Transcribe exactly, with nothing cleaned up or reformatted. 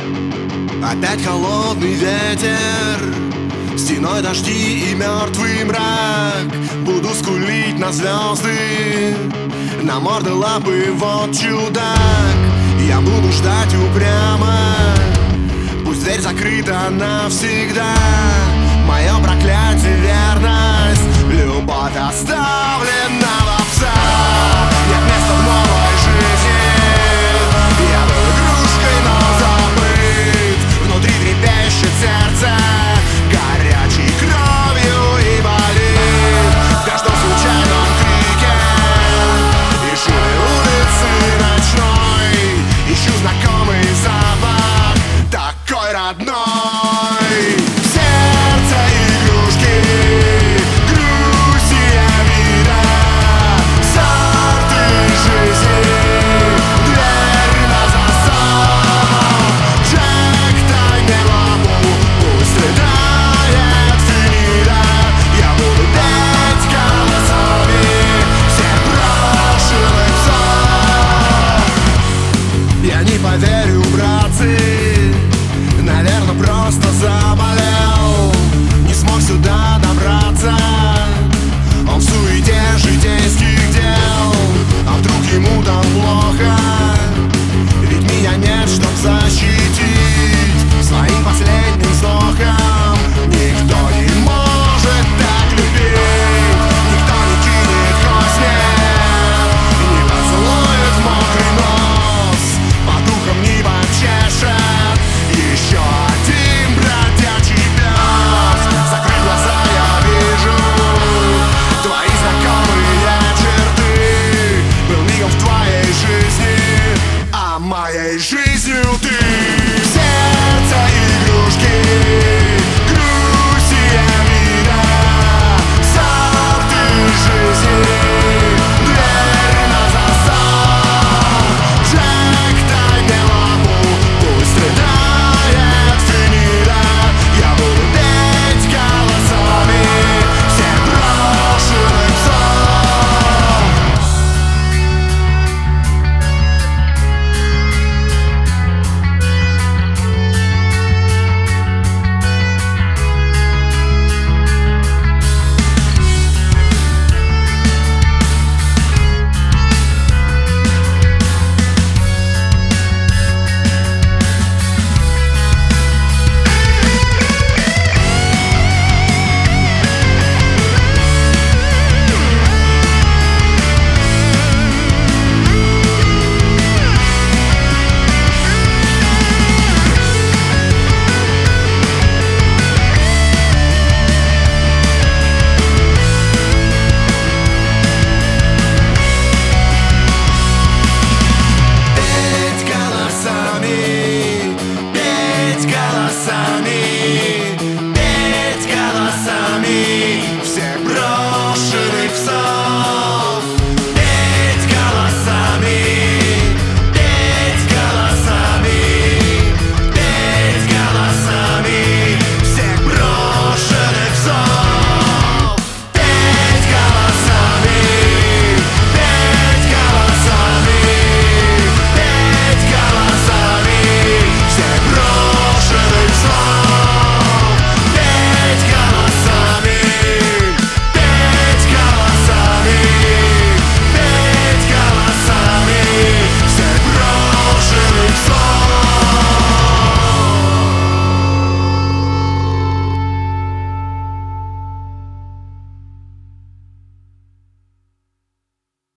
Опять холодный ветер, стеной дожди и мертвый мрак. Буду скулить на звезды, на морды лапы, вот чудак. Я буду ждать упрямо, пусть дверь закрыта навсегда. Мое проклятие — верность, любовь оставлена в овцах. Нет места в новой жизни, я был игрушкой, но забыт. Внутри трепещет сердце, горячей кровью и болит. В каждом случайном крике и шуме улицы ночной ищу знакомый запах, такой родной. Я не поверю, братцы, наверное, просто заболел, не смог сюда добраться. Он в суете житейских дел, а вдруг ему там плохо? Ведь меня нет, чтоб защитить своим последним вздохом. Никто не может так любить, никто не кинет кости, не поцелует в мокрый нос, по духам не почешет. Еще один бродячий пес. Закрыв глаза, я вижу твои знакомые черты. Был мигом в твоей жизни, а моей жизнью ты. Сердце игрушки, грусть и обида, завты жизни, дверь на засов. Джек, дай мне лапу, пусть страдает Фемида. Я буду петь голосами всех брошенных псов. Петь голосами, петь голосами.